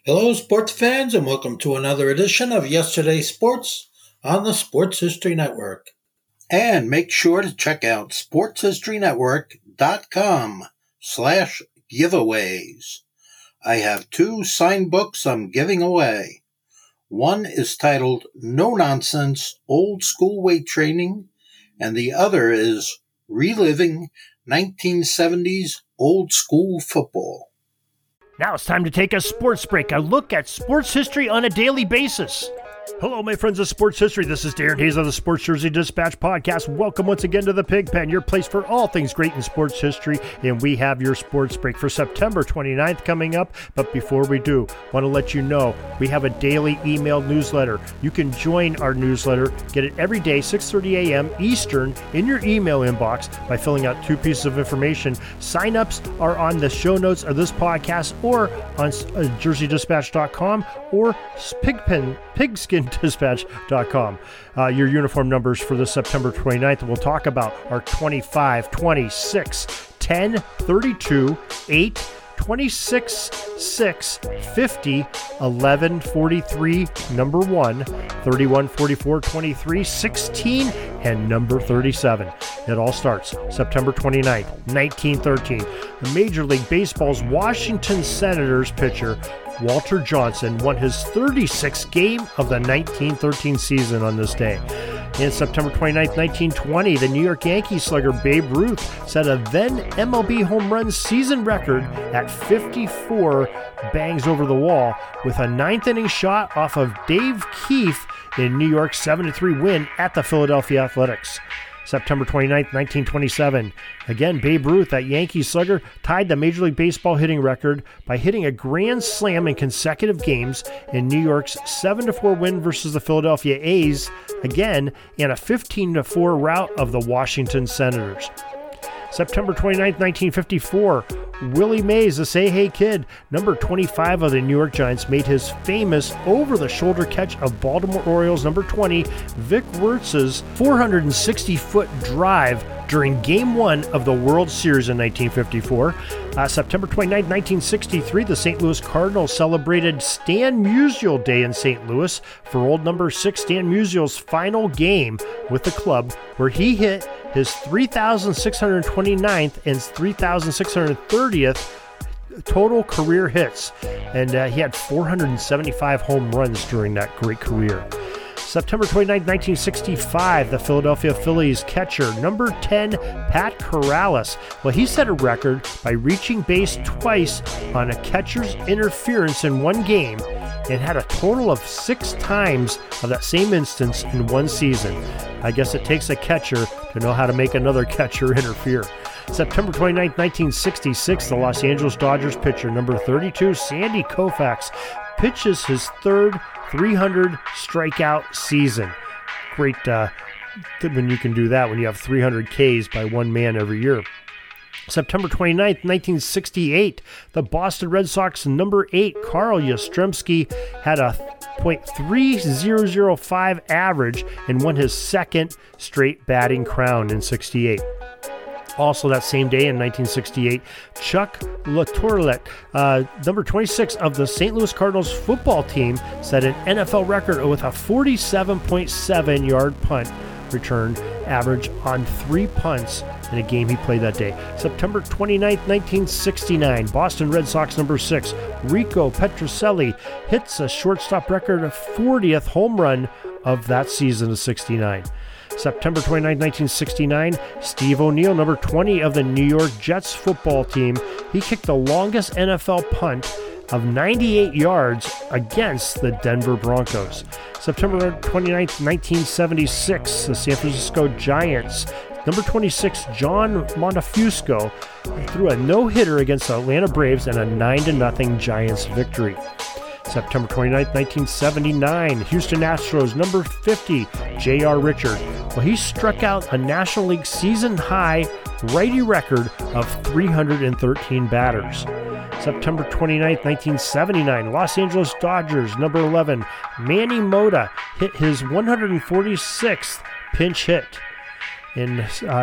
Hello, sports fans, and welcome to another edition of Yesterday's Sports on the Sports History Network. And make sure to check out sportshistorynetwork.com/giveaways. I have 2 signed books I'm giving away. One is titled No Nonsense Old School Weight Training, and the other is Reliving 1970s Old School Football. Now it's time to take a sports break, a look at sports history on a daily basis. Hello, my friends of sports history. This is Darren Hayes of the Sports Jersey Dispatch podcast. Welcome once again to the Pigpen, your place for all things great in sports history. And we have your sports break for September 29th coming up. But before we do, I want to let you know we have a daily email newsletter. You can join our newsletter, get it every day, 6:30 a.m. Eastern, in your email inbox by filling out 2 pieces of information. Sign-ups are on the show notes of this podcast or on jerseydispatch.com or pigskindispatch.com. Your uniform numbers for the September 29th. We'll talk about are 25, 26, 10, 32, 8, 26, 6, 50, 11, 43, number 1, 31, 44, 23, 16, and number 37. It all starts September 29th, 1913. The Major League Baseball's Washington Senators pitcher Walter Johnson won his 36th game of the 1913 season on this day. In September 29, 1920, the New York Yankees slugger Babe Ruth set a then MLB home run season record at 54 bangs over the wall with a 9th-inning shot off of Dave Keefe in New York's 7-3 win at the Philadelphia Athletics. September 29, 1927. Again, Babe Ruth, that Yankees slugger, tied the Major League Baseball hitting record by hitting a grand slam in consecutive games in New York's 7-4 win versus the Philadelphia A's, again, and a 15-4 rout of the Washington Senators. September 29, 1954, Willie Mays, the Say Hey Kid, number 25 of the New York Giants, made his famous over-the-shoulder catch of Baltimore Orioles number 20, Vic Wertz's 460-foot drive during Game 1 of the World Series in 1954. September 29, 1963, the St. Louis Cardinals celebrated Stan Musial Day in St. Louis for old number 6 Stan Musial's final game with the club, where he hit his 3,629th and 3,630th total career hits, and he had 475 home runs during that great career. September 29, 1965, the Philadelphia Phillies catcher, number 10, Pat Corrales. Well, he set a record by reaching base twice on a catcher's interference in one game and had a total of 6 times of that same instance in one season. I guess it takes a catcher to know how to make another catcher interfere. September 29, 1966, the Los Angeles Dodgers pitcher, number 32, Sandy Koufax, pitches his 3rd 300 strikeout season. Great when you can do that, when you have 300 Ks by one man every year. September 29th, 1968, the Boston Red Sox number 8, Carl Yastrzemski, had a .3005 average and won his 2nd straight batting crown in 68. Also that same day in 1968, Chuck LaTourette, number 26 of the St. Louis Cardinals football team, set an NFL record with a 47.7-yard punt return average on 3 punts in a game he played that day. September 29th, 1969, Boston Red Sox number 6, Rico Petrocelli, hits a shortstop record of 40th home run of that season of 69. September 29, 1969, Steve O'Neill, number 20 of the New York Jets football team, he kicked the longest NFL punt of 98 yards against the Denver Broncos. September 29, 1976, the San Francisco Giants, number 26, John Montefusco, threw a no-hitter against the Atlanta Braves in a 9-0 Giants victory. September 29, 1979, Houston Astros, number 50, J.R. Richard. Well, he struck out a National League season-high righty record of 313 batters. September 29, 1979, Los Angeles Dodgers, number 11, Manny Mota, hit his 146th pinch hit. On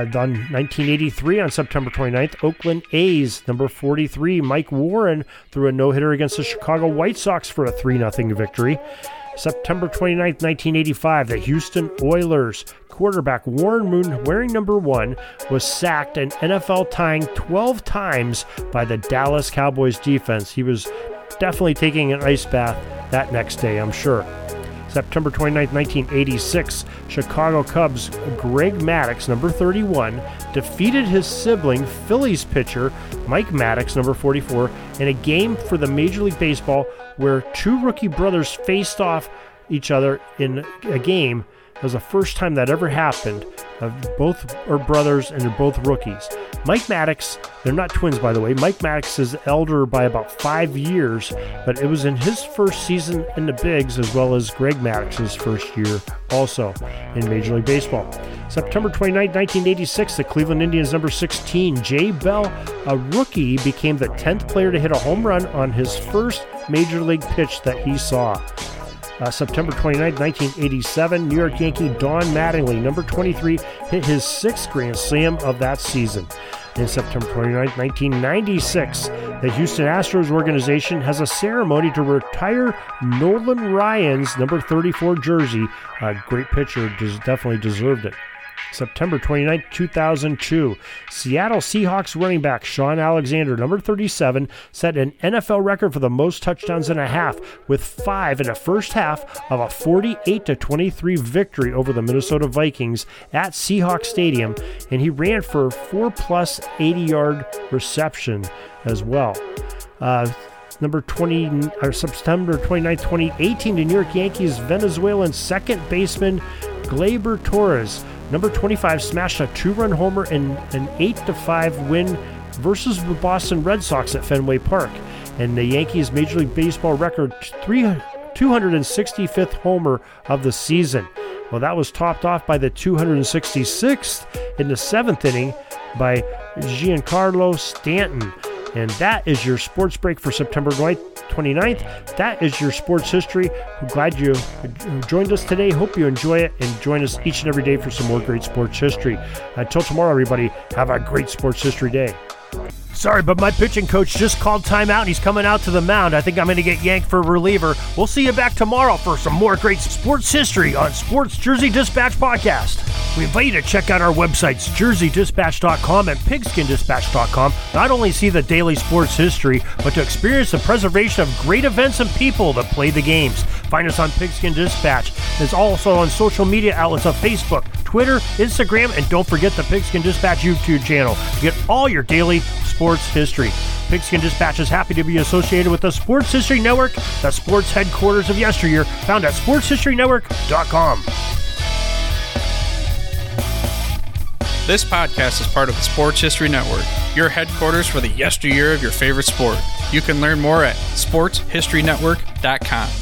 1983, on September 29th, Oakland A's, number 43, Mike Warren threw a no-hitter against the Chicago White Sox for a 3-0 victory. September 29th, 1985, the Houston Oilers quarterback Warren Moon, wearing number 1, was sacked an NFL-tying 12 times by the Dallas Cowboys defense. He was definitely taking an ice bath that next day, I'm sure. September 29th, 1986, Chicago Cubs Greg Maddux, number 31, defeated his sibling, Phillies pitcher Mike Maddux, number 44, in a game for the Major League Baseball where two rookie brothers faced off each other in a game. It was the first time that ever happened. Both are brothers and they're both rookies. Mike Maddux, they're not twins, by the way. Mike Maddux is elder by about 5 years, but it was in his first season in the bigs as well as Greg Maddux's first year also in Major League Baseball. September 29, 1986, the Cleveland Indians number 16, Jay Bell, a rookie, became the 10th player to hit a home run on his first Major League pitch that he saw. September 29, 1987, New York Yankee Don Mattingly, number 23, hit his 6th Grand Slam of that season. In September 29, 1996, the Houston Astros organization has a ceremony to retire Nolan Ryan's number 34 jersey. A great pitcher, definitely deserved it. September 29, 2002, Seattle Seahawks running back Shaun Alexander, number 37, set an NFL record for the most touchdowns in a half, with 5 in the first half of a 48-23 victory over the Minnesota Vikings at Seahawks Stadium, and he ran for 4+ 80-yard reception as well. September 29, 2018, the New York Yankees Venezuelan second baseman Gleyber Torres, number 25, smashed a 2-run homer in an 8-5 win versus the Boston Red Sox at Fenway Park, and the Yankees' Major League Baseball record 265th homer of the season. Well, that was topped off by the 266th in the 7th inning by Giancarlo Stanton. And that is your sports break for September 29th. That is your sports history. I'm glad you joined us today. Hope you enjoy it and join us each and every day for some more great sports history. Until tomorrow, everybody, have a great sports history day. Sorry, but my pitching coach just called timeout and he's coming out to the mound. I think I'm going to get yanked for a reliever. We'll see you back tomorrow for some more great sports history on Sports Jersey Dispatch Podcast. We invite you to check out our websites, jerseydispatch.com and pigskindispatch.com. Not only see the daily sports history, but to experience the preservation of great events and people that play the games. Find us on Pigskin Dispatch. It's also on social media outlets of Facebook, Twitter, Instagram, and don't forget the Pigskin Dispatch YouTube channel to get all your daily sports history. Pigskin Dispatch is happy to be associated with the Sports History Network, the sports headquarters of yesteryear, found at sportshistorynetwork.com. This podcast is part of the Sports History Network, your headquarters for the yesteryear of your favorite sport. You can learn more at sportshistorynetwork.com.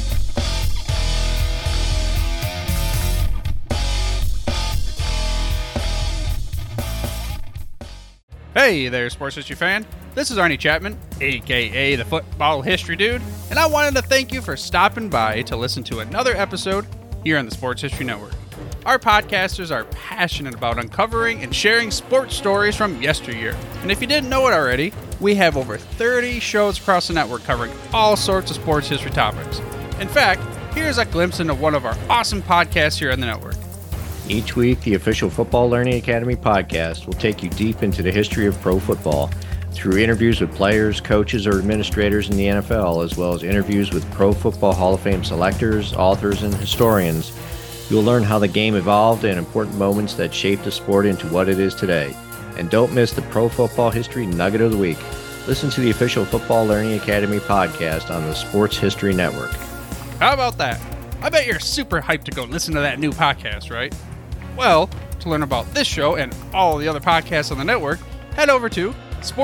Hey there, sports history fan. This is Arnie Chapman, aka the Football History Dude, and I wanted to thank you for stopping by to listen to another episode here on the Sports History Network. Our podcasters are passionate about uncovering and sharing sports stories from yesteryear. And if you didn't know it already, we have over 30 shows across the network covering all sorts of sports history topics. In fact, here's a glimpse into one of our awesome podcasts here on the network. Each week, the official Football Learning Academy podcast will take you deep into the history of pro football through interviews with players, coaches, or administrators in the NFL, as well as interviews with Pro Football Hall of Fame selectors, authors, and historians. You'll learn how the game evolved and important moments that shaped the sport into what it is today. And don't miss the Pro Football History Nugget of the Week. Listen to the official Football Learning Academy podcast on the Sports History Network. How about that? I bet you're super hyped to go listen to that new podcast, right? Well, to learn about this show and all the other podcasts on the network, head over to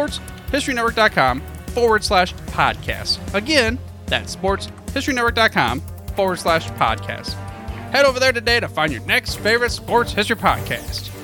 sportshistorynetwork.com/podcast. Again, that's sportshistorynetwork.com/podcast. Head over there today to find your next favorite sports history podcast.